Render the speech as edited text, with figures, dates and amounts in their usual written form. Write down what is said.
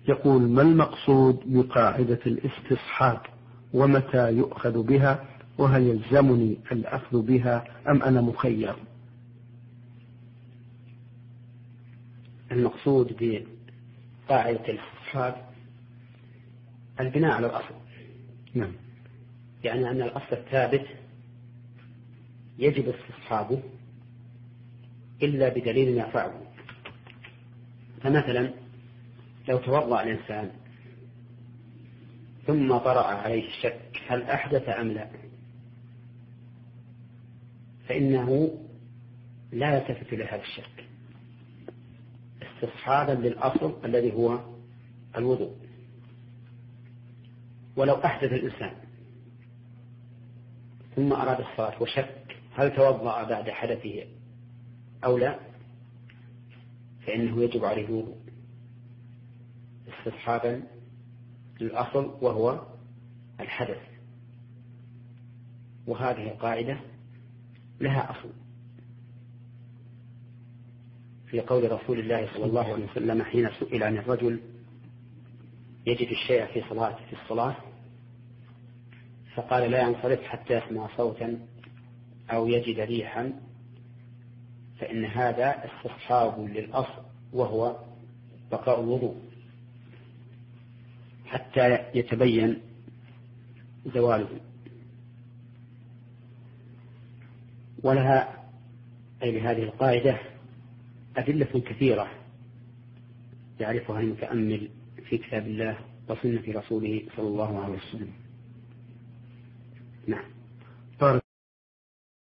يقول: ما المقصود بقاعدة الاستصحاب، ومتى يؤخذ بها، وهل يلزمني الأخذ بها أم أنا مخير؟ المقصود بقاعدة الاستصحاب البناء على الأصل. نعم. يعني أن الأصل الثابت يجب استصحابه إلا بدليل يرفعه. فمثلا لو توضأ الإنسان ثم طرأ عليه الشك هل أحدث أم لا، فإنه لا يلتفت لهذا الشك استصحابا للأصل الذي هو الوضوء. ولو أحدث الإنسان ثم أراد الصلاة وشك هل توضأ بعد حدثه أو لا، فإنه يجب عليه الوضوء استصحابا للأصل وهو الحدث. وهذه القاعدة لها أصل في قول رسول الله صلى الله عليه وسلم حين سئل عن الرجل يجد الشيء في الصلاة فقال: لا ينصرف حتى يسمع صوتا أو يجد ريحا، فإن هذا استصحاب للأصل وهو بقاء الوضوء حتى يتبين زواله. ولها أي لهذه القاعدة أدلة كثيرة يعرفها المتأمل في كتاب الله وسنة رسوله صلى الله عليه وسلم. نعم.